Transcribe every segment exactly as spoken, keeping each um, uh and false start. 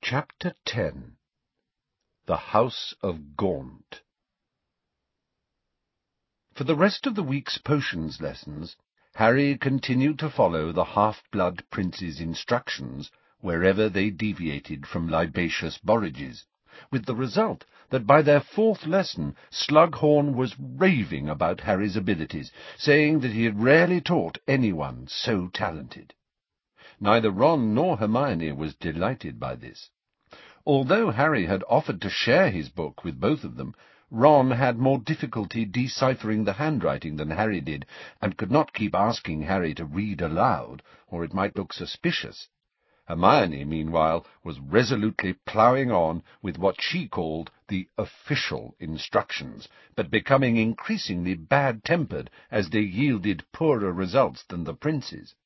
Chapter ten. The House of Gaunt. For the rest of the week's potions lessons, Harry continued to follow the half-blood prince's instructions wherever they deviated from Libacious Borrages, with the result that by their fourth lesson Slughorn was raving about Harry's abilities, saying that he had rarely taught anyone so talented. Neither Ron nor Hermione was delighted by this. Although Harry had offered to share his book with both of them, Ron had more difficulty deciphering the handwriting than Harry did, and could not keep asking Harry to read aloud, or it might look suspicious. Hermione, meanwhile, was resolutely ploughing on with what she called the official instructions, but becoming increasingly bad-tempered as they yielded poorer results than the prince's.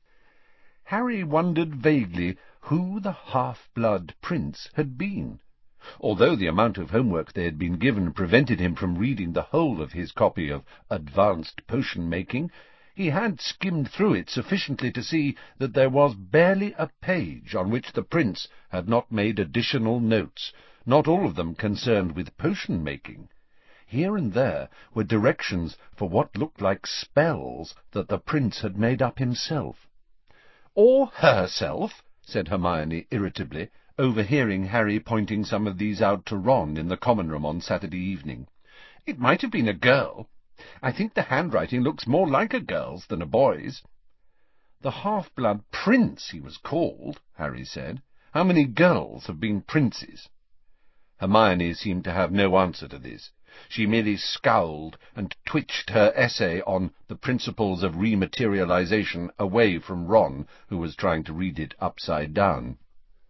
Harry wondered vaguely who the half-blood prince had been. Although the amount of homework they had been given prevented him from reading the whole of his copy of Advanced Potion-Making, he had skimmed through it sufficiently to see that there was barely a page on which the prince had not made additional notes, not all of them concerned with potion-making. Here and there were directions for what looked like spells that the prince had made up himself. "Or herself," said Hermione irritably, overhearing Harry pointing some of these out to Ron in the common room on Saturday evening. "It might have been a girl. I think the handwriting looks more like a girl's than a boy's." "The half-blood prince he was called," Harry said. "How many girls have been princes?" Hermione seemed to have no answer to this. She merely scowled and twitched her essay on the principles of rematerialization away from Ron, who was trying to read it upside down.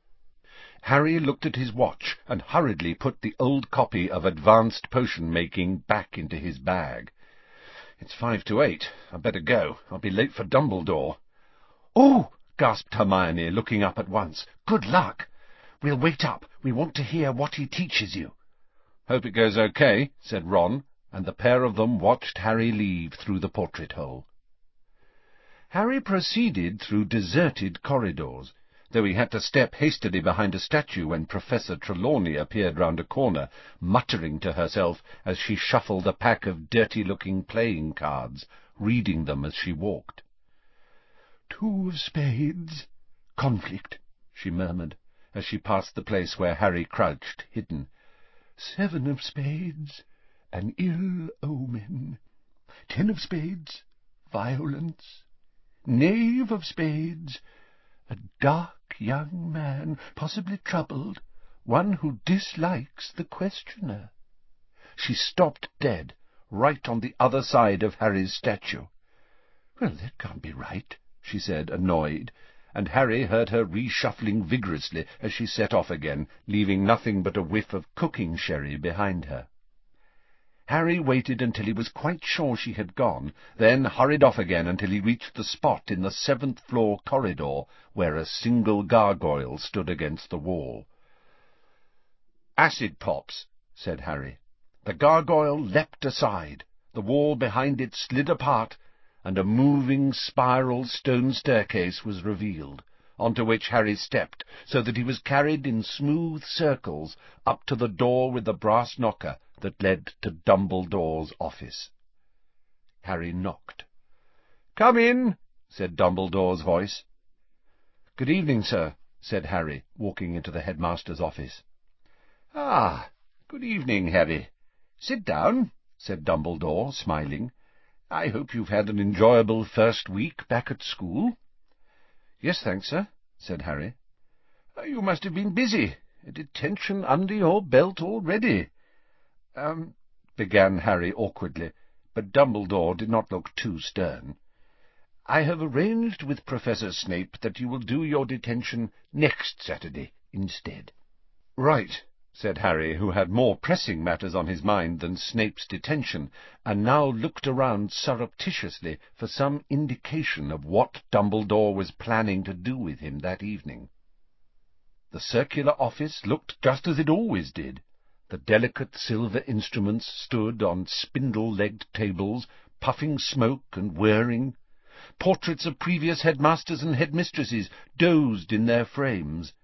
Harry looked at his watch and hurriedly put the old copy of Advanced Potion-Making back into his bag. "It's five to eight. I'd better go. I'll be late for Dumbledore." "Oh!" gasped Hermione, looking up at once. "Good luck! We'll wait up. We want to hear what he teaches you." "Hope it goes okay," said Ron, and the pair of them watched Harry leave through the portrait-hole. Harry proceeded through deserted corridors, though he had to step hastily behind a statue when Professor Trelawney appeared round a corner, muttering to herself as she shuffled a pack of dirty-looking playing cards, reading them as she walked. "Two of spades. Conflict," she murmured, as she passed the place where Harry crouched, hidden. "Seven of spades. An ill omen. Ten of spades. Violence. Knave of spades. A dark young man, possibly troubled, one who dislikes the questioner." She stopped dead, right on the other side of Harry's statue. "Well, that can't be right," she said, annoyed, and Harry heard her reshuffling vigorously as she set off again, leaving nothing but a whiff of cooking sherry behind her. Harry waited until he was quite sure she had gone, then hurried off again until he reached the spot in the seventh-floor corridor where a single gargoyle stood against the wall. "Acid pops," said Harry. The gargoyle leapt aside, the wall behind it slid apart, and a moving spiral stone staircase was revealed, onto which Harry stepped, so that he was carried in smooth circles up to the door with the brass knocker that led to Dumbledore's office. Harry knocked. "Come in," said Dumbledore's voice. "Good evening, sir," said Harry, walking into the headmaster's office. "Ah, good evening, Harry. Sit down," said Dumbledore, smiling. "I hope you've had an enjoyable first week back at school." "Yes, thanks, sir," said Harry. "You must have been busy. A detention under your belt already." Um, began Harry awkwardly, but Dumbledore did not look too stern. "I have arranged with Professor Snape that you will do your detention next Saturday instead." "Right," said Harry, who had more pressing matters on his mind than Snape's detention, and now looked around surreptitiously for some indication of what Dumbledore was planning to do with him that evening. The circular office looked just as it always did. The delicate silver instruments stood on spindle-legged tables, puffing smoke and whirring. Portraits of previous headmasters and headmistresses dozed in their frames.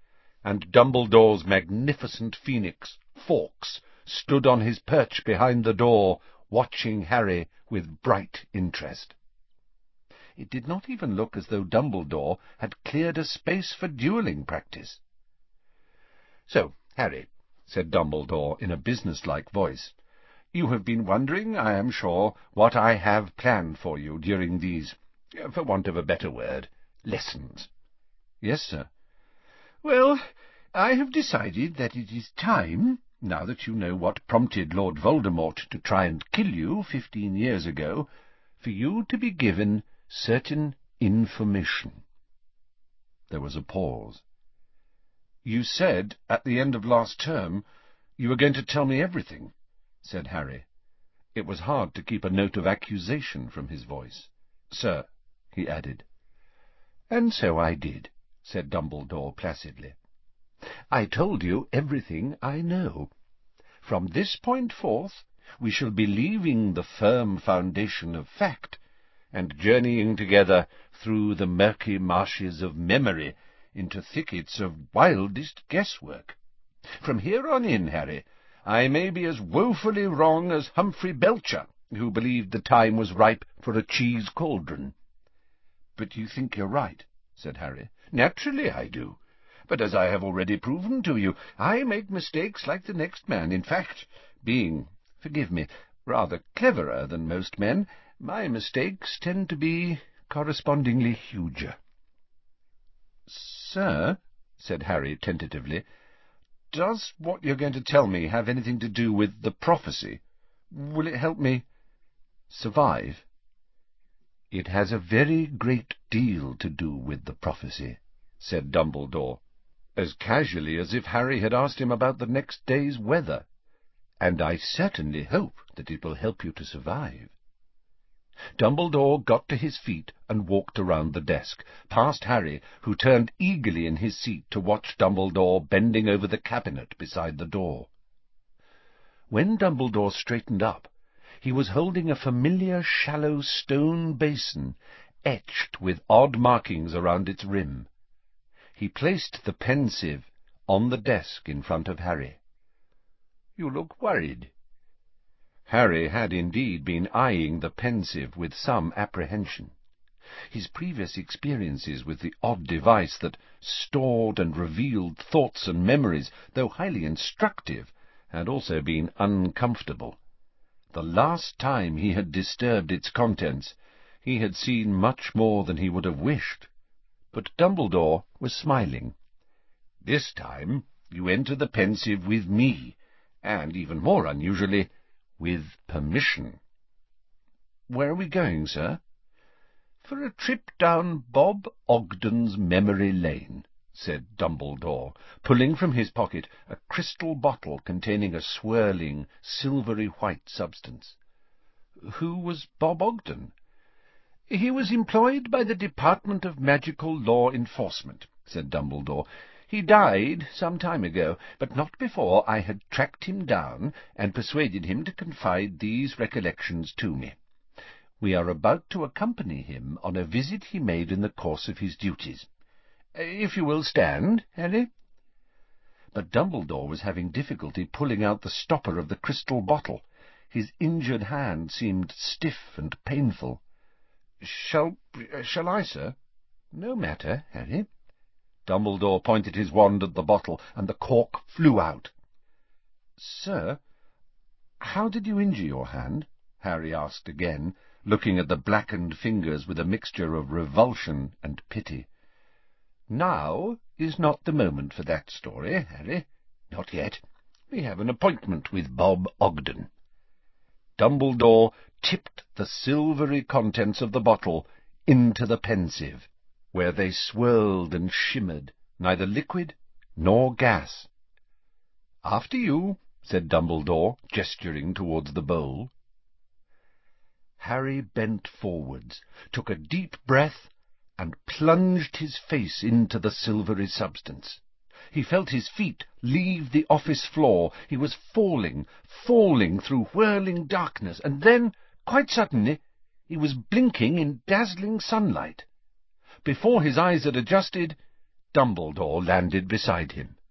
and Dumbledore's magnificent phoenix, Fawkes, stood on his perch behind the door, watching Harry with bright interest. It did not even look as though Dumbledore had cleared a space for duelling practice. "So, Harry," said Dumbledore in a businesslike voice, "you have been wondering, I am sure, what I have planned for you during these, for want of a better word, lessons." "Yes, sir." "Well, I have decided that it is time, now that you know what prompted Lord Voldemort to try and kill you fifteen years ago, for you to be given certain information." There was a pause. "You said, at the end of last term, you were going to tell me everything," said Harry. It was hard to keep a note of accusation from his voice. "Sir," he added. "And so I did," said Dumbledore placidly. "I told you everything I know. From this point forth, we shall be leaving the firm foundation of fact, and journeying together through the murky marshes of memory into thickets of wildest guesswork. From here on in, Harry, I may be as woefully wrong as Humphrey Belcher, who believed the time was ripe for a cheese cauldron." "But you think you're right," said Harry. "Naturally I do. But as I have already proven to you, I make mistakes like the next man. In fact, being, forgive me, rather cleverer than most men, my mistakes tend to be correspondingly huger." "Sir," said Harry tentatively, "does what you're going to tell me have anything to do with the prophecy? Will it help me survive?" "It has a very great deal to do with the prophecy," said Dumbledore, as casually as if Harry had asked him about the next day's weather, "and I certainly hope that it will help you to survive." Dumbledore got to his feet and walked around the desk, past Harry, who turned eagerly in his seat to watch Dumbledore bending over the cabinet beside the door. When Dumbledore straightened up, he was holding a familiar shallow stone basin, etched with odd markings around its rim. He placed the pensieve on the desk in front of Harry. "You look worried." Harry had indeed been eyeing the pensieve with some apprehension. His previous experiences with the odd device that stored and revealed thoughts and memories, though highly instructive, had also been uncomfortable. The last time he had disturbed its contents, he had seen much more than he would have wished. But Dumbledore was smiling. "This time you enter the pensieve with me, and, even more unusually, with permission." "Where are we going, sir?" "For a trip down Bob Ogden's memory lane," said Dumbledore, pulling from his pocket a crystal bottle containing a swirling, silvery-white substance. "Who was Bob Ogden?" "He was employed by the Department of Magical Law Enforcement," said Dumbledore. "He died some time ago, but not before I had tracked him down and persuaded him to confide these recollections to me. We are about to accompany him on a visit he made in the course of his duties. If you will stand, Harry." But Dumbledore was having difficulty pulling out the stopper of the crystal bottle. His injured hand seemed stiff and painful. Shall, shall I, sir?" "No matter, Harry." Dumbledore pointed his wand at the bottle, and the cork flew out. "Sir, how did you injure your hand?" Harry asked again, looking at the blackened fingers with a mixture of revulsion and pity. "Now is not the moment for that story, Harry. Not yet. We have an appointment with Bob Ogden." Dumbledore tipped the silvery contents of the bottle into the pensieve, where they swirled and shimmered, neither liquid nor gas. "After you," said Dumbledore, gesturing towards the bowl. Harry bent forwards, took a deep breath, and plunged his face into the silvery substance. He felt his feet leave the office floor. He was falling, falling through whirling darkness, and then, quite suddenly, he was blinking in dazzling sunlight. Before his eyes had adjusted, Dumbledore landed beside him.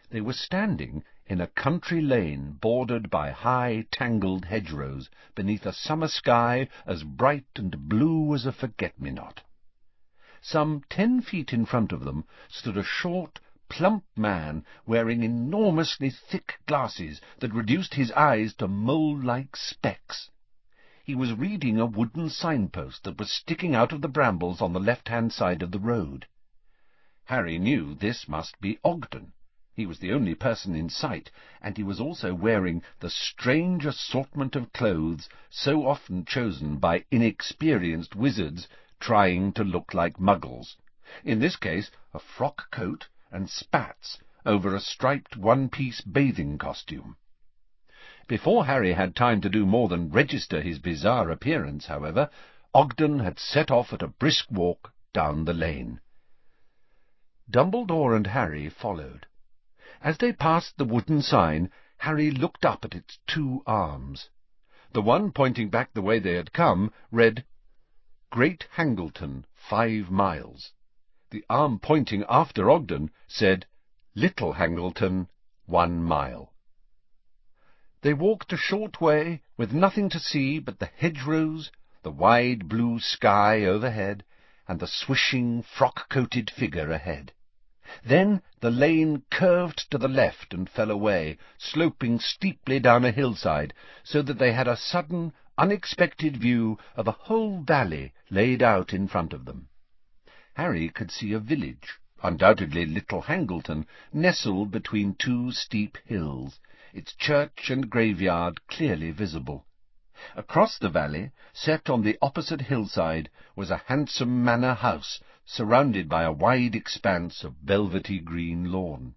They were standing in a country lane bordered by high, tangled hedgerows, beneath a summer sky as bright and blue as a forget-me-not. Some ten feet in front of them stood a short, plump man wearing enormously thick glasses that reduced his eyes to mole-like specks. He was reading a wooden signpost that was sticking out of the brambles on the left-hand side of the road. Harry knew this must be Ogden. He was the only person in sight, and he was also wearing the strange assortment of clothes so often chosen by inexperienced wizards trying to look like muggles. In this case, a frock coat and spats over a striped one-piece bathing costume. Before Harry had time to do more than register his bizarre appearance, however, Ogden had set off at a brisk walk down the lane. Dumbledore and Harry followed. As they passed the wooden sign, Harry looked up at its two arms. The one pointing back the way they had come read, Great Hangleton, five miles. The arm pointing after Ogden said, Little Hangleton, one mile. They walked a short way, with nothing to see but the hedgerows, the wide blue sky overhead, and the swishing, frock-coated figure ahead. Then the lane curved to the left and fell away, sloping steeply down a hillside, so that they had a sudden, unexpected view of a whole valley laid out in front of them. Harry could see a village, undoubtedly Little Hangleton, nestled between two steep hills, its church and graveyard clearly visible. Across the valley, set on the opposite hillside, was a handsome manor house, surrounded by a wide expanse of velvety green lawn.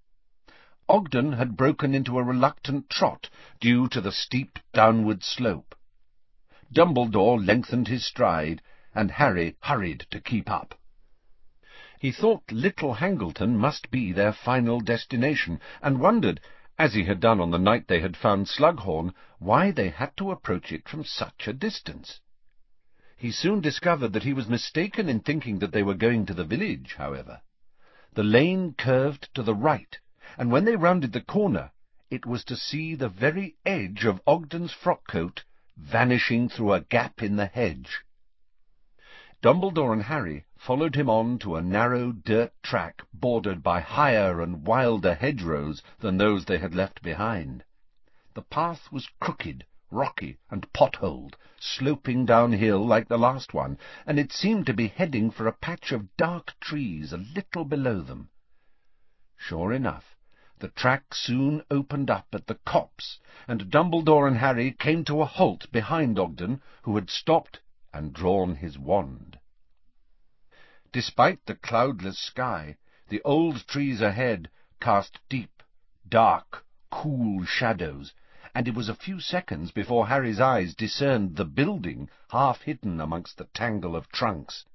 Ogden had broken into a reluctant trot, due to the steep downward slope. Dumbledore lengthened his stride, and Harry hurried to keep up. He thought Little Hangleton must be their final destination, and wondered, as he had done on the night they had found Slughorn, why they had to approach it from such a distance. He soon discovered that he was mistaken in thinking that they were going to the village, however. The lane curved to the right, and when they rounded the corner, it was to see the very edge of Ogden's frock-coat vanishing through a gap in the hedge. Dumbledore and Harry followed him on to a narrow dirt track bordered by higher and wilder hedgerows than those they had left behind. The path was crooked, rocky, and potholed, sloping downhill like the last one, and it seemed to be heading for a patch of dark trees a little below them. Sure enough, the track soon opened up at the copse, and Dumbledore and Harry came to a halt behind Ogden, who had stopped and drawn his wand. Despite the cloudless sky, the old trees ahead cast deep, dark, cool shadows, and it was a few seconds before Harry's eyes discerned the building half hidden amongst the tangle of trunks.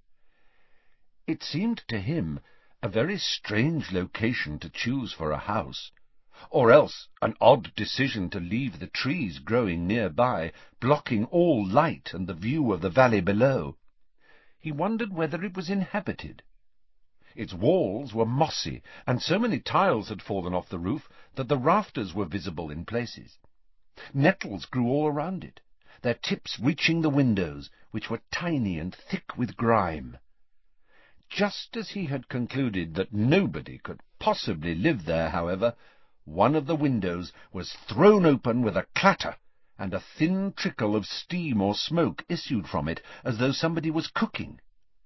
It seemed to him a very strange location to choose for a house, or else an odd decision to leave the trees growing nearby, blocking all light and the view of the valley below. He wondered whether it was inhabited. Its walls were mossy, and so many tiles had fallen off the roof that the rafters were visible in places. Nettles grew all around it, their tips reaching the windows, which were tiny and thick with grime. Just as he had concluded that nobody could possibly live there, however, one of the windows was thrown open with a clatter, and a thin trickle of steam or smoke issued from it, as though somebody was cooking.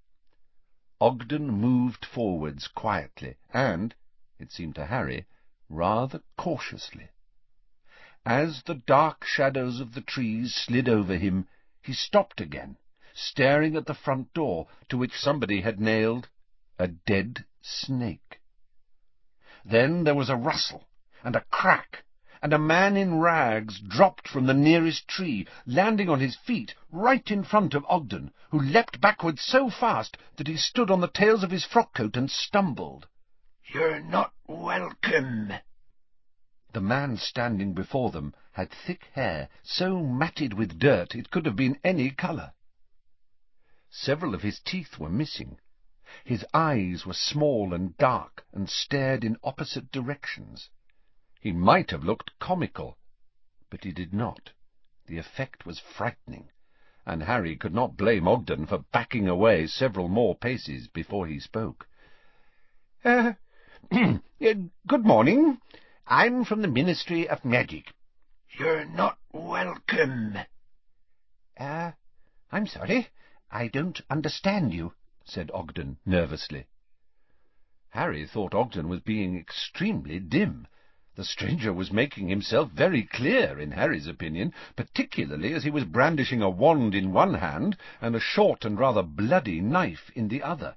Ogden moved forwards quietly, and, it seemed to Harry, rather cautiously. As the dark shadows of the trees slid over him, he stopped again, staring at the front door, to which somebody had nailed a dead snake. Then there was a rustle, and a crack, and a man in rags dropped from the nearest tree, landing on his feet right in front of Ogden, who leapt backwards so fast that he stood on the tails of his frock-coat and stumbled. "You're not welcome." The man standing before them had thick hair, so matted with dirt it could have been any colour. Several of his teeth were missing, His eyes were small and dark, and stared in opposite directions. He might have looked comical, but he did not. The effect was frightening, and Harry could not blame Ogden for backing away several more paces before he spoke. Uh, good morning. I'm from the Ministry of Magic. You're not welcome. Uh, I'm sorry. I don't understand you, said Ogden nervously. Harry thought Ogden was being extremely dim. The stranger was making himself very clear, in Harry's opinion, particularly as he was brandishing a wand in one hand and a short and rather bloody knife in the other.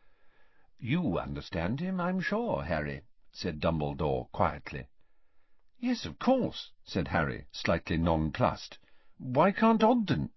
"You understand him, I'm sure, Harry," said Dumbledore quietly. "Yes, of course," said Harry, slightly nonplussed. "Why can't Ogden—"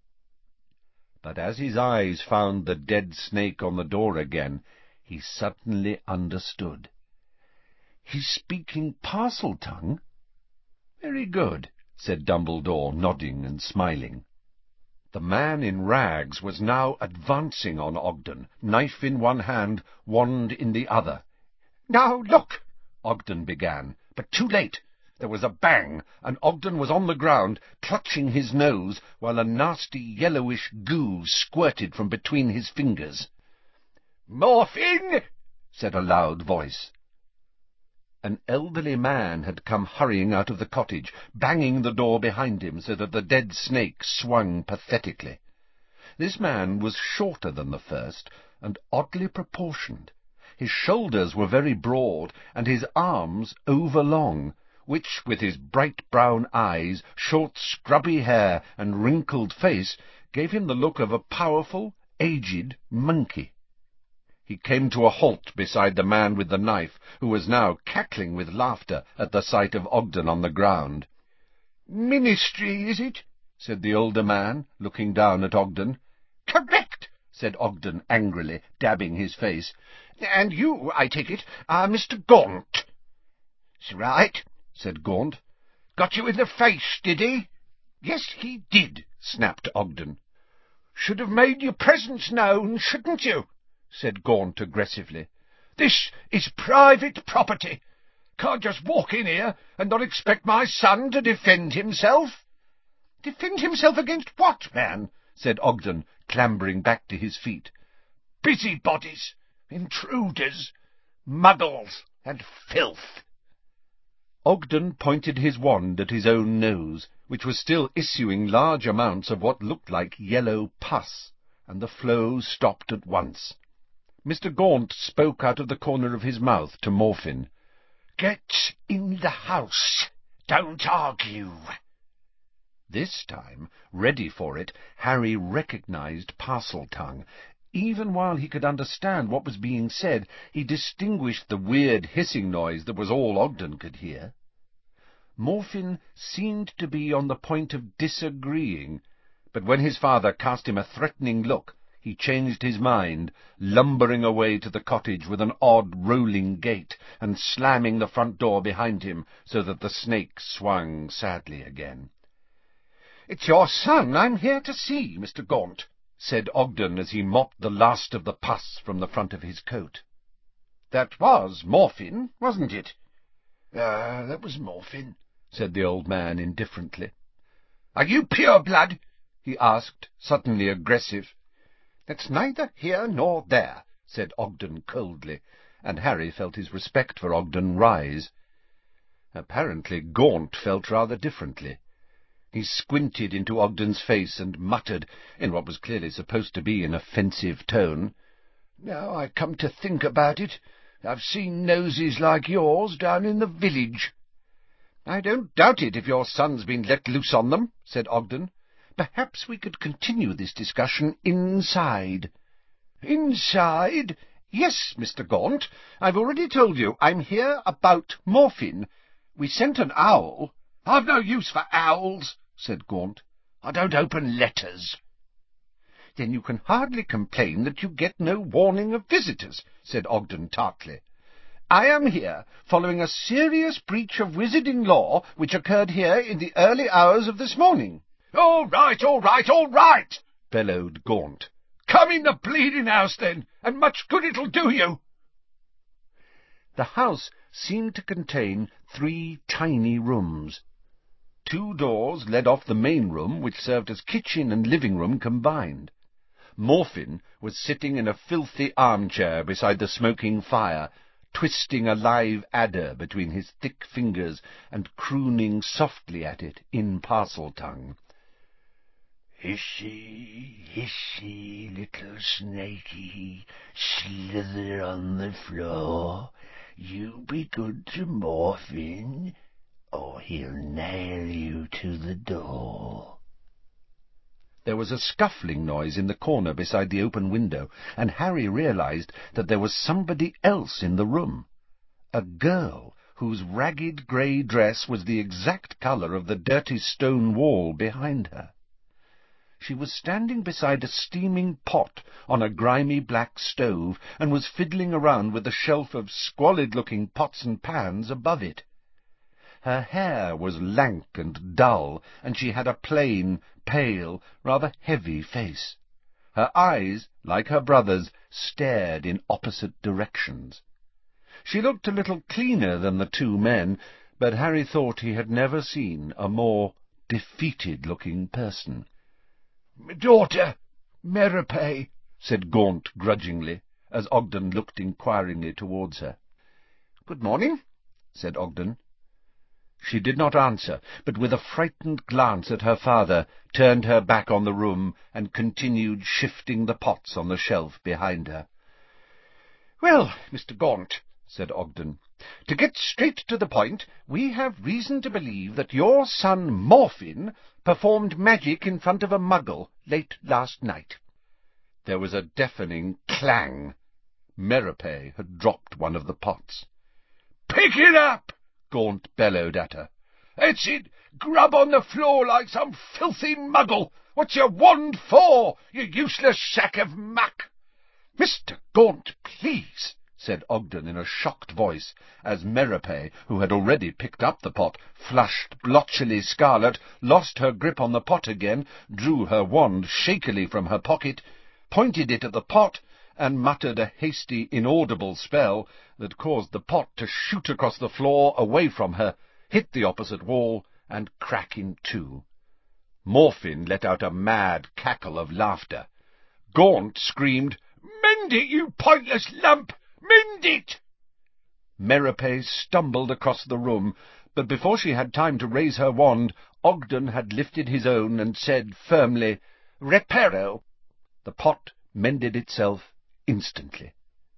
But as his eyes found the dead snake on the door again, he suddenly understood. "He's speaking Parseltongue?" "Very good," said Dumbledore, nodding and smiling. The man in rags was now advancing on Ogden, knife in one hand, wand in the other. "Now look!" Ogden began, but too late. There was a bang, and Ogden was on the ground, clutching his nose, while a nasty yellowish goo squirted from between his fingers. "Morphine!" said a loud voice. An elderly man had come hurrying out of the cottage, banging the door behind him so that the dead snake swung pathetically. This man was shorter than the first, and oddly proportioned. His shoulders were very broad, and his arms overlong, which, with his bright brown eyes, short scrubby hair, and wrinkled face, gave him the look of a powerful, aged monkey. He came to a halt beside the man with the knife, who was now cackling with laughter at the sight of Ogden on the ground. "Ministry, is it?" said the older man, looking down at Ogden. "Correct," said Ogden angrily, dabbing his face. "And you, I take it, are Mister Gaunt." "That's right," said Gaunt. "Got you in the face, did he?" "Yes, he did," snapped Ogden. "Should have made your presence known, shouldn't you?" said Gaunt aggressively. "This is private property. Can't just walk in here and not expect my son to defend himself." "Defend himself against what, man?" said Ogden, clambering back to his feet. "Busybodies, intruders, muggles, and filth." Ogden pointed his wand at his own nose, which was still issuing large amounts of what looked like yellow pus, and the flow stopped at once. Mister Gaunt spoke out of the corner of his mouth to Morphine. "Get in the house. Don't argue." This time, ready for it, Harry recognized Parseltongue. Even while he could understand what was being said, he distinguished the weird hissing noise that was all Ogden could hear. Morphine seemed to be on the point of disagreeing, but when his father cast him a threatening look, he changed his mind, lumbering away to the cottage with an odd rolling gait, and slamming the front door behind him so that the snake swung sadly again. "It's your son I'm here to see, Mister Gaunt," said Ogden as he mopped the last of the pus from the front of his coat. "That was Morphine, wasn't it?" Ah, uh, that was Morphine," said the old man indifferently. "Are you pure blood?" he asked, suddenly aggressive. "That's neither here nor there," said Ogden coldly, and Harry felt his respect for Ogden rise. Apparently Gaunt felt rather differently. He squinted into Ogden's face and muttered, in what was clearly supposed to be an offensive tone, "Now I come to think about it, I've seen noses like yours down in the village." "I don't doubt it if your son's been let loose on them," said Ogden. "Perhaps we could continue this discussion inside." "Inside?" "Yes, Mister Gaunt. I've already told you I'm here about Morphine. We sent an owl—" "I've no use for owls," said Gaunt. "I don't open letters." "Then you can hardly complain that you get no warning of visitors," said Ogden tartly. "I am here following a serious breach of wizarding law which occurred here in the early hours of this morning." "All right, all right, all right!" bellowed Gaunt. Come in the bleeding house, then, and much good it'll do you. The house seemed to contain three tiny rooms. Two doors led off the main room, which served as kitchen and living room combined. Morfin was sitting in a filthy armchair beside the smoking fire, twisting a live adder between his thick fingers and crooning softly at it in Parseltongue. Hissy, hissy, little snaky, slither on the floor. You be good to Morfin, or he'll nail you to the door. There was a scuffling noise in the corner beside the open window, and Harry realized that there was somebody else in the room. A girl whose ragged grey dress was the exact colour of the dirty stone wall behind her. She was standing beside a steaming pot on a grimy black stove, and was fiddling around with a shelf of squalid-looking pots and pans above it. Her hair was lank and dull, and she had a plain, pale, rather heavy face. Her eyes, like her brother's, stared in opposite directions. She looked a little cleaner than the two men, but Harry thought he had never seen a more defeated-looking person. "My daughter, Merope," said Gaunt grudgingly, as Ogden looked inquiringly towards her. "Good morning," said Ogden. She did not answer, but with a frightened glance at her father, turned her back on the room, and continued shifting the pots on the shelf behind her. "Well, Mister Gaunt," said Ogden, "to get straight to the point, we have reason to believe that your son Morfin performed magic in front of a muggle late last night." There was a deafening clang. Merope had dropped one of the pots. "Pick it up!" Gaunt bellowed at her. "That's it! Grub on the floor like some filthy muggle! What's your wand for, you useless sack of muck?" "Mister Gaunt, please," said Ogden in a shocked voice, as Merope, who had already picked up the pot, flushed blotchily scarlet, lost her grip on the pot again, drew her wand shakily from her pocket, pointed it at the pot, and muttered a hasty, inaudible spell that caused the pot to shoot across the floor away from her, hit the opposite wall, and crack in two. Morfin let out a mad cackle of laughter. Gaunt screamed, "Mend it, you pointless lump! Mend it!" Merope stumbled across the room, but before she had time to raise her wand, Ogden had lifted his own and said firmly, "Reparo." The pot mended itself instantly.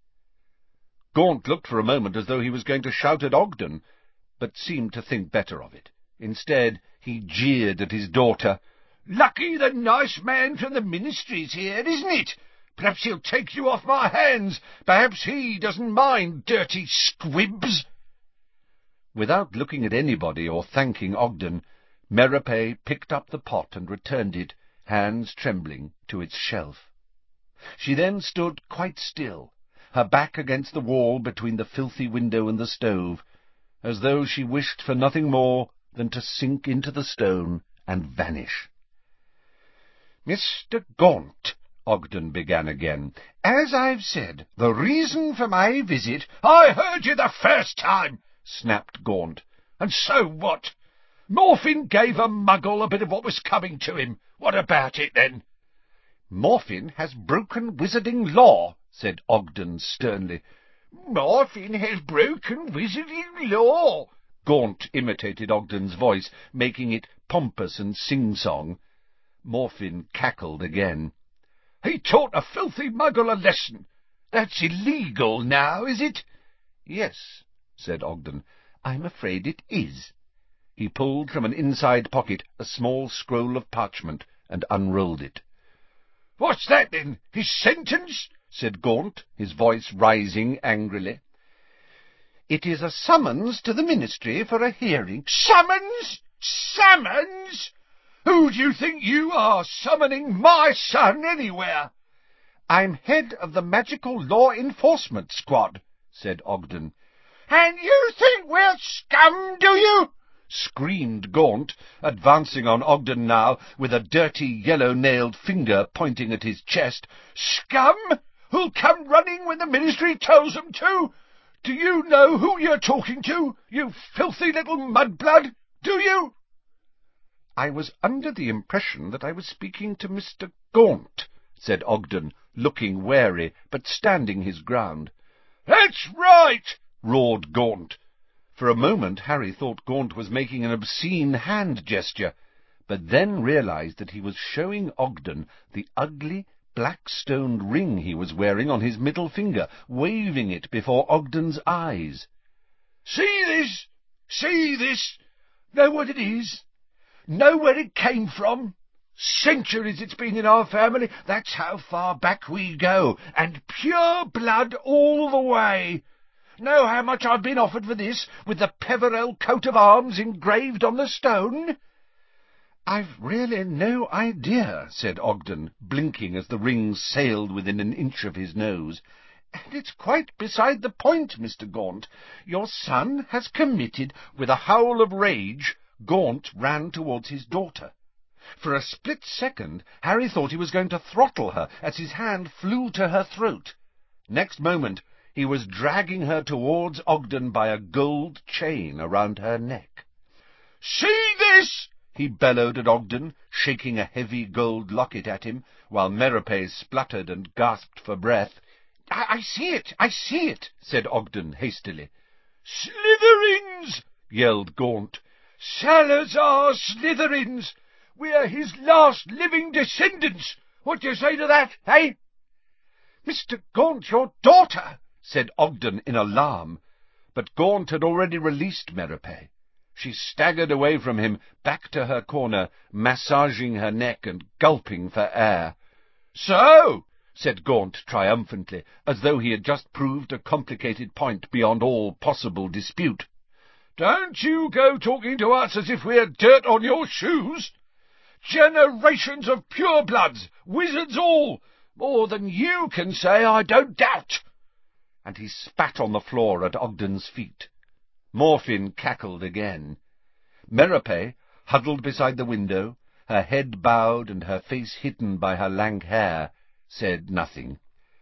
Gaunt looked for a moment as though he was going to shout at Ogden, but seemed to think better of it. Instead, he jeered at his daughter. "Lucky the nice man from the ministry's here, isn't it? Perhaps he'll take you off my hands. Perhaps he doesn't mind dirty squibs." Without looking at anybody or thanking Ogden, Merope picked up the pot and returned it, hands trembling, to its shelf. She then stood quite still, her back against the wall between the filthy window and the stove, as though she wished for nothing more than to sink into the stone and vanish. "Mister Gaunt," Ogden began again, "as I've said, the reason for my visit—" "I heard you the first time," snapped Gaunt. "And so what? Morfin gave a muggle a bit of what was coming to him. What about it, then?" "Morfin has broken wizarding law," said Ogden sternly. "Morfin has broken wizarding law," Gaunt imitated Ogden's voice, making it pompous and sing-song. Morfin cackled again. "He taught a filthy muggle a lesson. That's illegal now, is it?" "Yes," said Ogden. "I'm afraid it is." He pulled from an inside pocket a small scroll of parchment and unrolled it. "What's that, then? His sentence?" said Gaunt, his voice rising angrily. "It is a summons to the ministry for a hearing." "Summons? Summons? Who do you think you are, summoning my son anywhere?" "I'm head of the Magical Law Enforcement Squad," said Ogden. "And you think we're scum, do you?" screamed Gaunt, advancing on Ogden now, with a dirty yellow-nailed finger pointing at his chest. "Scum, who'll come running when the ministry tells them to? Do you know who you're talking to, you filthy little mudblood? Do you?" "I was under the impression that I was speaking to Mister Gaunt," said Ogden, looking wary, but standing his ground. "That's right!" roared Gaunt. For a moment Harry thought Gaunt was making an obscene hand gesture, but then realized that he was showing Ogden the ugly, black-stoned ring he was wearing on his middle finger, waving it before Ogden's eyes. "See this? See this? Know what it is? Know where it came from? Centuries it's been in our family, that's how far back we go, and pure blood all the way. Know how much I've been offered for this, with the Peverell coat of arms engraved on the stone?" "I've really no idea," said Ogden, blinking as the ring sailed within an inch of his nose. "And it's quite beside the point, Mister Gaunt. Your son has committed—" With a howl of rage, Gaunt ran towards his daughter. For a split second Harry thought he was going to throttle her as his hand flew to her throat. Next moment he was dragging her towards Ogden by a gold chain around her neck. "See this?" he bellowed at Ogden, shaking a heavy gold locket at him, while Merope spluttered and gasped for breath. I, I see it, I see it," said Ogden hastily. "Slytherins!" yelled Gaunt. "Salazar Slytherins! We're his last living descendants! What do you say to that, eh?" "Mister Gaunt, your daughter!" said Ogden in alarm, but Gaunt had already released Merope. She staggered away from him, back to her corner, massaging her neck and gulping for air. "So," said Gaunt triumphantly, as though he had just proved a complicated point beyond all possible dispute, "don't you go talking to us as if we're dirt on your shoes. Generations of purebloods, wizards all, more than you can say, I don't doubt." And he spat on the floor at Ogden's feet. Morfin cackled again. Merope, huddled beside the window, her head bowed and her face hidden by her lank hair, said nothing.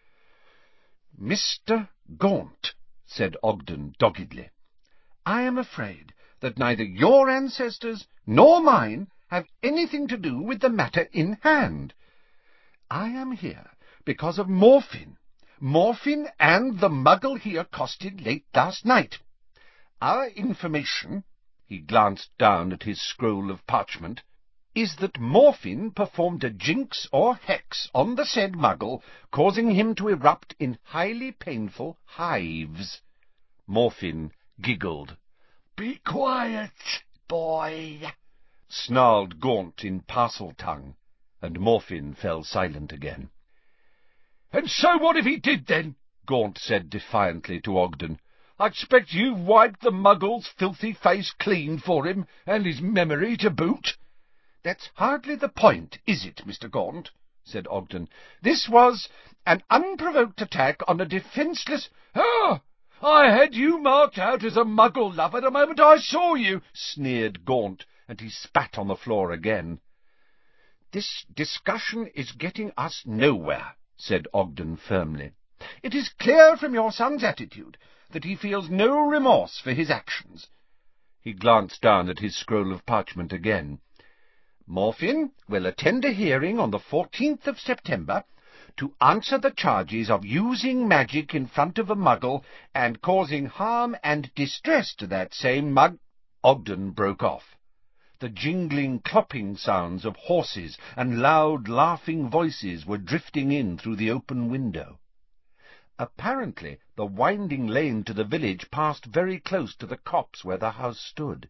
"Mister Gaunt," said Ogden doggedly, "I am afraid that neither your ancestors nor mine have anything to do with the matter in hand. I am here because of Morfin, Morfin and the muggle he accosted late last night. Our information," he glanced down at his scroll of parchment, "is that Morfin performed a jinx or hex on the said muggle, causing him to erupt in highly painful hives." Morfin giggled. "Be quiet, boy," snarled Gaunt in Parseltongue, and Morfin fell silent again. "And so what if he did, then?" Gaunt said defiantly to Ogden. "I expect you've wiped the muggle's filthy face clean for him, and his memory to boot." "That's hardly the point, is it, Mister Gaunt?" said Ogden. "This was an unprovoked attack on a defenceless—" "Ah! I had you marked out as a muggle lover the moment I saw you," sneered Gaunt, and he spat on the floor again. "This discussion is getting us nowhere," said Ogden firmly. "It is clear from your son's attitude that he feels no remorse for his actions." He glanced down at his scroll of parchment again. "Morfin will attend a hearing on the fourteenth of September to answer the charges of using magic in front of a muggle and causing harm and distress to that same mug—" Ogden broke off. The jingling, clopping sounds of horses and loud, laughing voices were drifting in through the open window. Apparently the winding lane to the village passed very close to the copse where the house stood.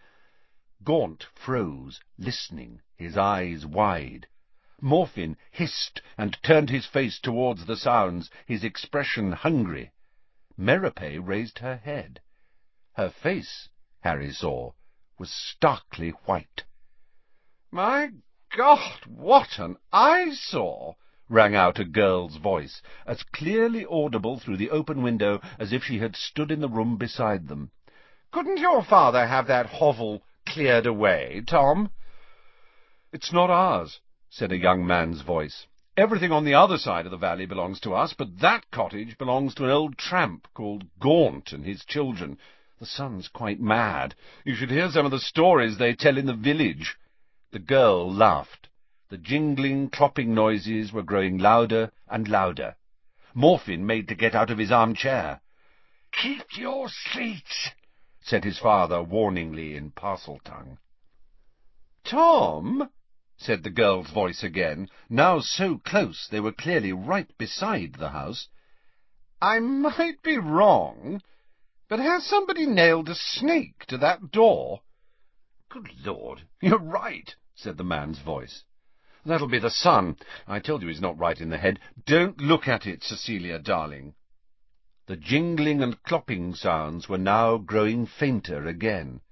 Gaunt froze, listening, his eyes wide. Morfin hissed and turned his face towards the sounds, his expression hungry. Merope raised her head. Her face, Harry saw, was starkly white. "My God, what an eyesore!" rang out a girl's voice, as clearly audible through the open window as if she had stood in the room beside them. "Couldn't your father have that hovel cleared away, Tom?" "It's not ours," said a young man's voice. "Everything on the other side of the valley belongs to us, but that cottage belongs to an old tramp called Gaunt and his children. The son's quite mad. You should hear some of the stories they tell in the village." The girl laughed. The jingling, clopping noises were growing louder and louder. Morfin made to get out of his armchair. "Keep your seats," said his father warningly in Parseltongue. "Tom," said the girl's voice again, now so close they were clearly right beside the house, "I might be wrong, but has somebody nailed a snake to that door?" "Good Lord, you're right," said the man's voice. "That'll be the sun. I told you he's not right in the head. Don't look at it, Cecilia, darling." The jingling and clopping sounds were now growing fainter again.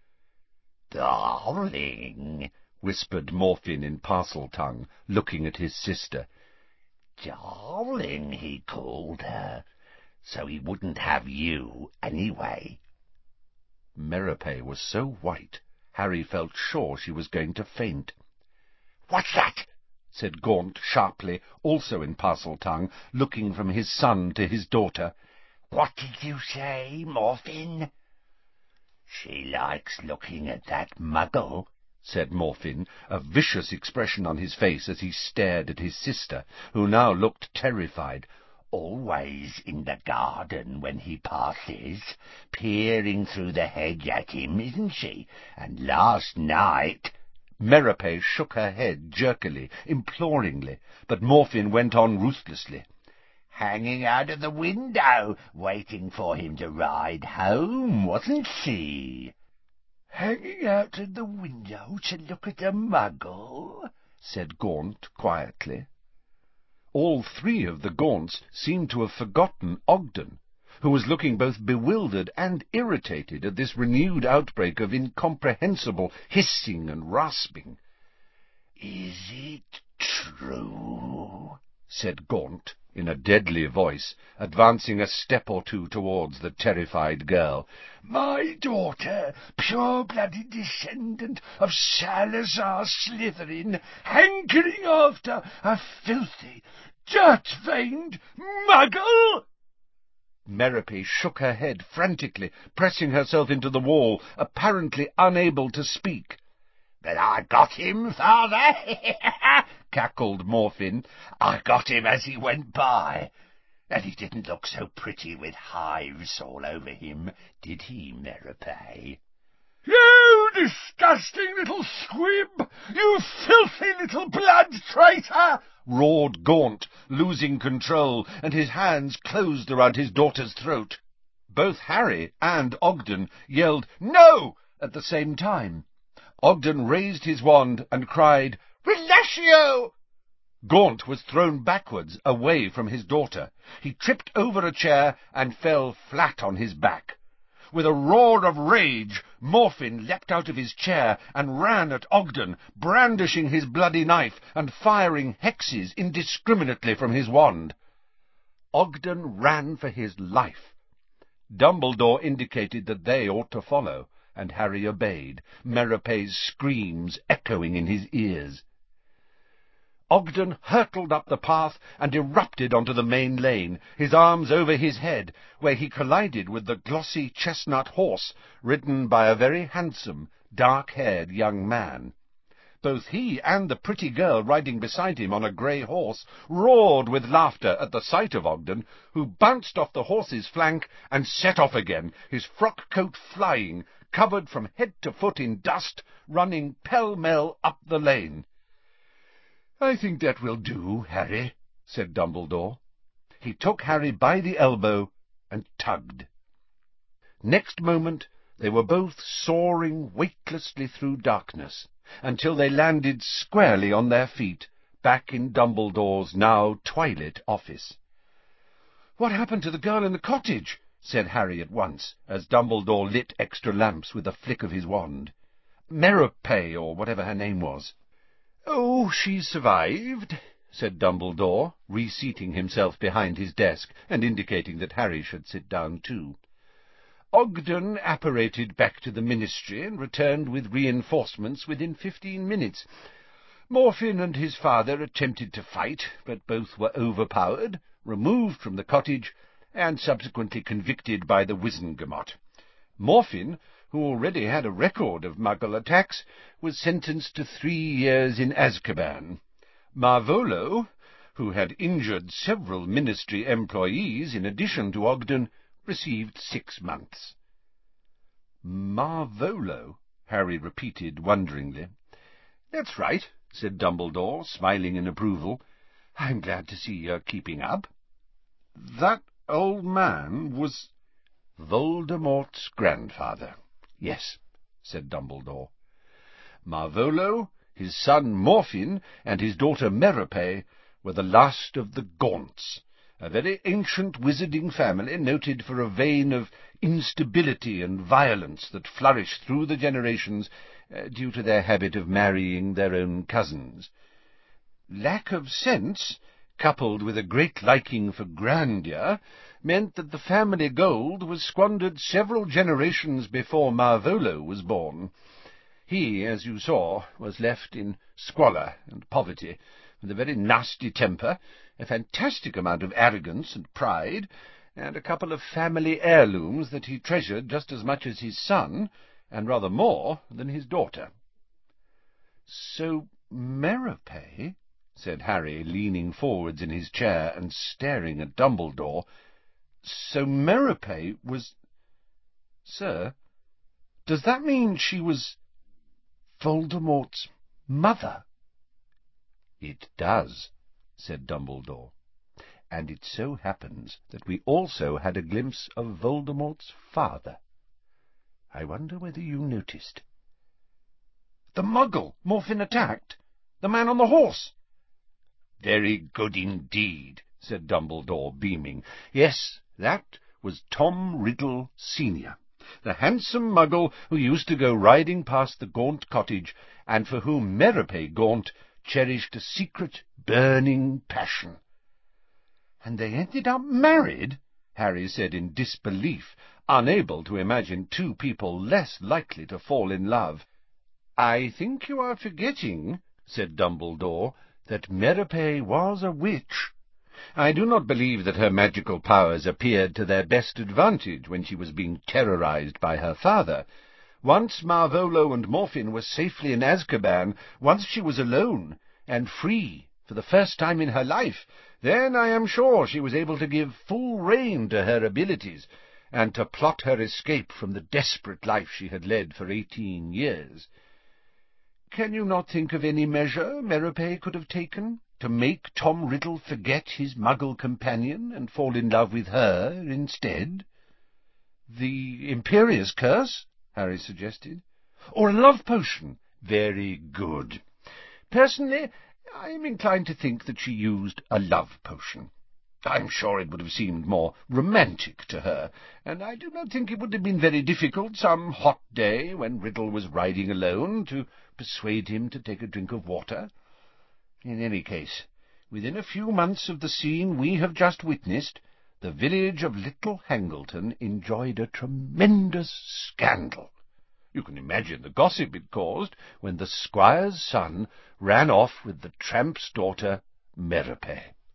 "Darling," whispered Morfin in Parseltongue, looking at his sister. "Darling," he called her, so he wouldn't have you anyway. Merope was so white, Harry felt sure she was going to faint. "What's that?" said Gaunt sharply, also in Parseltongue, looking from his son to his daughter. "What did you say, Morfin?" "She likes looking at that Muggle," said Morfin, a vicious expression on his face as he stared at his sister, who now looked terrified. "Always in the garden when he passes, peering through the hedge at him, isn't she? And last night—" Merope shook her head jerkily, imploringly, but Morfin went on ruthlessly. "Hanging out of the window, waiting for him to ride home, wasn't she?" "Hanging out of the window to look at a Muggle?" said Gaunt quietly. All three of the Gaunts seemed to have forgotten Ogden, who was looking both bewildered and irritated at this renewed outbreak of incomprehensible hissing and rasping. "Is it true?" said Gaunt, in a deadly voice, advancing a step or two towards the terrified girl. "My daughter, pure-blooded descendant of Salazar Slytherin, hankering after a filthy, dirt-veined Muggle?" Merope shook her head frantically, pressing herself into the wall, apparently unable to speak. "But I got him, father," cackled Morfin. "I got him as he went by. And he didn't look so pretty with hives all over him, did he, Merope?" "You disgusting little squib! You filthy little blood traitor!" roared Gaunt, losing control, and his hands closed around his daughter's throat. Both Harry and Ogden yelled "No!" at the same time. Ogden raised his wand and cried, "Relatio!" Gaunt was thrown backwards, away from his daughter. He tripped over a chair and fell flat on his back. With a roar of rage, Morfin leapt out of his chair and ran at Ogden, brandishing his bloody knife and firing hexes indiscriminately from his wand. Ogden ran for his life. Dumbledore indicated that they ought to follow, and Harry obeyed, Merope's screams echoing in his ears. Ogden hurtled up the path and erupted onto the main lane, his arms over his head, where he collided with the glossy chestnut horse, ridden by a very handsome, dark-haired young man. Both he and the pretty girl riding beside him on a grey horse roared with laughter at the sight of Ogden, who bounced off the horse's flank and set off again, his frock-coat flying, covered from head to foot in dust, running pell-mell up the lane. "I think that will do, Harry," said Dumbledore. He took Harry by the elbow and tugged. Next moment they were both soaring weightlessly through darkness, until they landed squarely on their feet, back in Dumbledore's now twilit office. "What happened to the girl in the cottage?" said Harry at once, as Dumbledore lit extra lamps with a flick of his wand. "Merope, or whatever her name was." "Oh, she survived," said Dumbledore, reseating himself behind his desk, and indicating that Harry should sit down too. Ogden apparated back to the ministry and returned with reinforcements within fifteen minutes. Morfin and his father attempted to fight, but both were overpowered, removed from the cottage, and subsequently convicted by the Wizengamot. Morfin, who already had a record of Muggle attacks, was sentenced to three years in Azkaban. Marvolo, who had injured several ministry employees in addition to Ogden, received six months. Marvolo, Harry repeated wonderingly. That's right, said Dumbledore, smiling in approval. I'm glad to see you're keeping up. That old man was Voldemort's grandfather. Yes, said Dumbledore. Marvolo, his son Morfin, and his daughter Merope were the last of the Gaunts, a very ancient wizarding family noted for a vein of instability and violence that flourished through the generations uh, due to their habit of marrying their own cousins. Lack of sense, coupled with a great liking for grandeur, meant that the family gold was squandered several generations before Marvolo was born. He, as you saw, was left in squalor and poverty, with a very nasty temper, a fantastic amount of arrogance and pride, and a couple of family heirlooms that he treasured just as much as his son, and rather more than his daughter. So Merope, said Harry, leaning forwards in his chair and staring at Dumbledore, so Merope was... Sir, does that mean she was Voldemort's mother? It does, said Dumbledore, and it so happens that we also had a glimpse of Voldemort's father. I wonder whether you noticed. The Muggle Morfin attacked? The man on the horse? Very good indeed, said Dumbledore, beaming. Yes, that was Tom Riddle Senior, the handsome Muggle who used to go riding past the Gaunt cottage, and for whom Merope Gaunt cherished a secret, burning passion. And they ended up married? Harry said in disbelief, unable to imagine two people less likely to fall in love. I think you are forgetting, said Dumbledore, that Merope was a witch. I do not believe that her magical powers appeared to their best advantage when she was being terrorized by her father. Once Marvolo and Morfin were safely in Azkaban, once she was alone and free for the first time in her life, then I am sure she was able to give full rein to her abilities, and to plot her escape from the desperate life she had led for eighteen years. Can you not think of any measure Merope could have taken to make Tom Riddle forget his Muggle companion and fall in love with her instead? The Imperious Curse? Harry suggested. Or a love potion? Very good. Personally, I am inclined to think that she used a love potion. I'm sure it would have seemed more romantic to her, and I do not think it would have been very difficult some hot day when Riddle was riding alone to persuade him to take a drink of water. In any case, within a few months of the scene we have just witnessed, the village of Little Hangleton enjoyed a tremendous scandal. You can imagine the gossip it caused when the squire's son ran off with the tramp's daughter, Merope.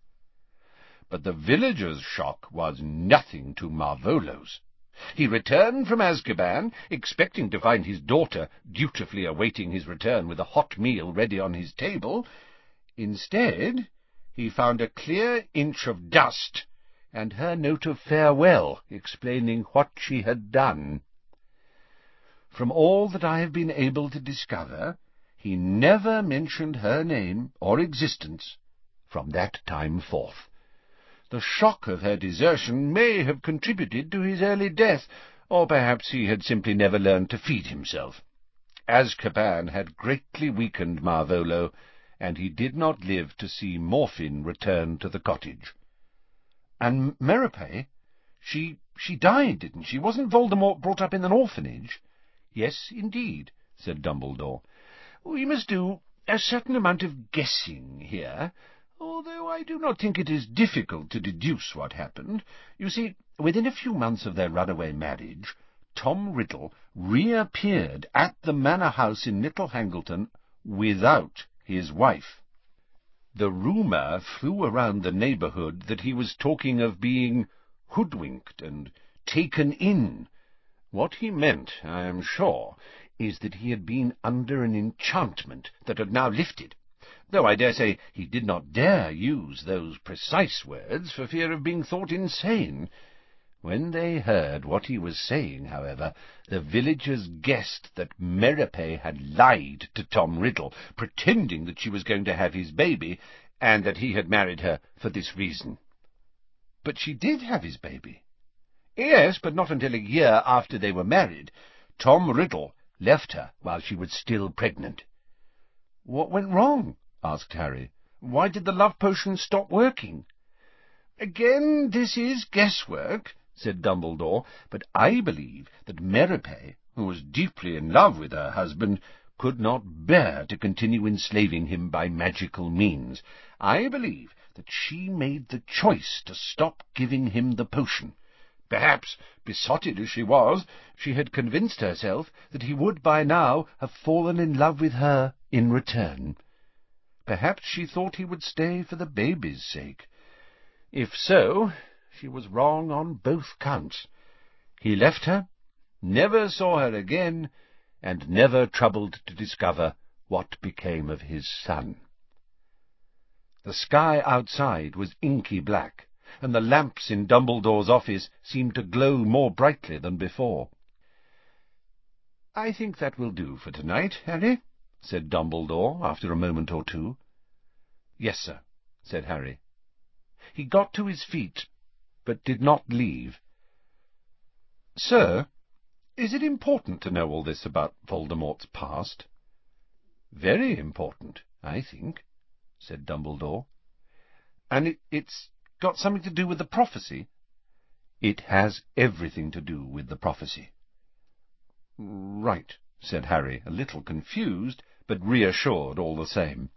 But the villagers' shock was nothing to Marvolo's. He returned from Azkaban, expecting to find his daughter dutifully awaiting his return with a hot meal ready on his table. Instead, he found a clear inch of dust, and her note of farewell explaining what she had done. From all that I have been able to discover, he never mentioned her name or existence from that time forth. The shock of her desertion may have contributed to his early death, or perhaps he had simply never learned to feed himself. Azkaban had greatly weakened Marvolo, and he did not live to see Morfin return to the cottage. And Merope, she she died, didn't she? Wasn't Voldemort brought up in an orphanage? Yes, indeed, said Dumbledore. We must do a certain amount of guessing here, although I do not think it is difficult to deduce what happened. You see, within a few months of their runaway marriage, Tom Riddle reappeared at the manor house in Little Hangleton without his wife. The rumour flew around the neighbourhood that he was talking of being hoodwinked and taken in. What he meant, I am sure, is that he had been under an enchantment that had now lifted, though I dare say he did not dare use those precise words for fear of being thought insane. When they heard what he was saying, however, the villagers guessed that Merope had lied to Tom Riddle, pretending that she was going to have his baby, and that he had married her for this reason. But she did have his baby. Yes, but not until a year after they were married. Tom Riddle left her while she was still pregnant. "What went wrong?" asked Harry. "Why did the love potion stop working?" "Again, this is guesswork," said Dumbledore, "but I believe that Merope, who was deeply in love with her husband, could not bear to continue enslaving him by magical means. I believe that she made the choice to stop giving him the potion. Perhaps, besotted as she was, she had convinced herself that he would by now have fallen in love with her in return. Perhaps she thought he would stay for the baby's sake. If so, she was wrong on both counts. He left her, never saw her again, and never troubled to discover what became of his son." The sky outside was inky black, and the lamps in Dumbledore's office seemed to glow more brightly than before. "I think that will do for tonight, Harry," said Dumbledore, after a moment or two. "Yes, sir," said Harry. He got to his feet, but did not leave. "Sir, is it important to know all this about Voldemort's past?" "Very important, I think," said Dumbledore. "And it, it's got something to do with the prophecy?" "It has everything to do with the prophecy." "Right," said Harry, a little confused, but reassured all the same.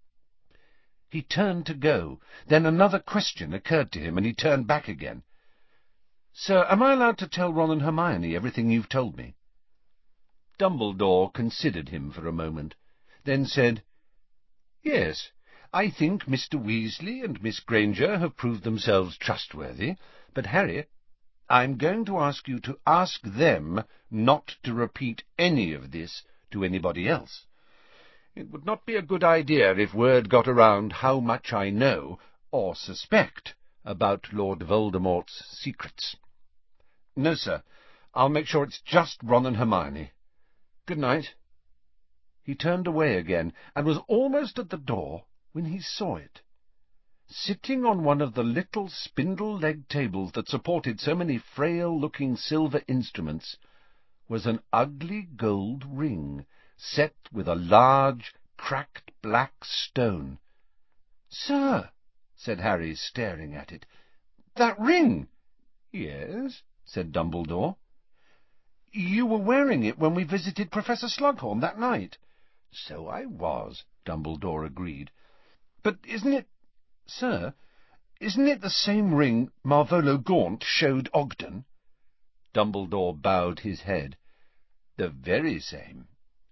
He turned to go. Then another question occurred to him, and he turned back again. "Sir, am I allowed to tell Ron and Hermione everything you've told me?" Dumbledore considered him for a moment, then said, "Yes, I think Mister Weasley and Miss Granger have proved themselves trustworthy, but, Harry, I'm going to ask you to ask them not to repeat any of this to anybody else. It would not be a good idea if word got around how much I know, or suspect, about Lord Voldemort's secrets." "No, sir. I'll make sure it's just Ron and Hermione. Good night." He turned away again, and was almost at the door when he saw it. Sitting on one of the little spindle-legged tables that supported so many frail-looking silver instruments was an ugly gold ring, set with a large, cracked black stone. "Sir," said Harry, staring at it, "that ring—" "Yes," said Dumbledore. "You were wearing it when we visited Professor Slughorn that night." "So I was," Dumbledore agreed. "But isn't it, sir, isn't it the same ring Marvolo Gaunt showed Ogden?" Dumbledore bowed his head. "The very same."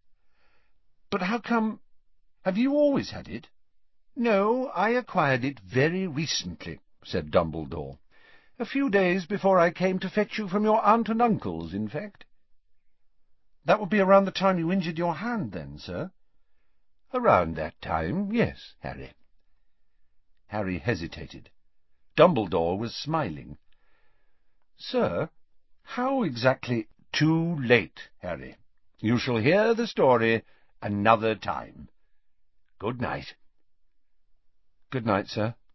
"But how come... Have you always had it?" "No, I acquired it very recently," said Dumbledore. "A few days before I came to fetch you from your aunt and uncle's, in fact." "That would be around the time you injured your hand, then, sir?" "Around that time, yes, Harry." Harry hesitated. Dumbledore was smiling. "Sir, how exactly—" "Too late, Harry. You shall hear the story another time. Good night." "Good night, sir."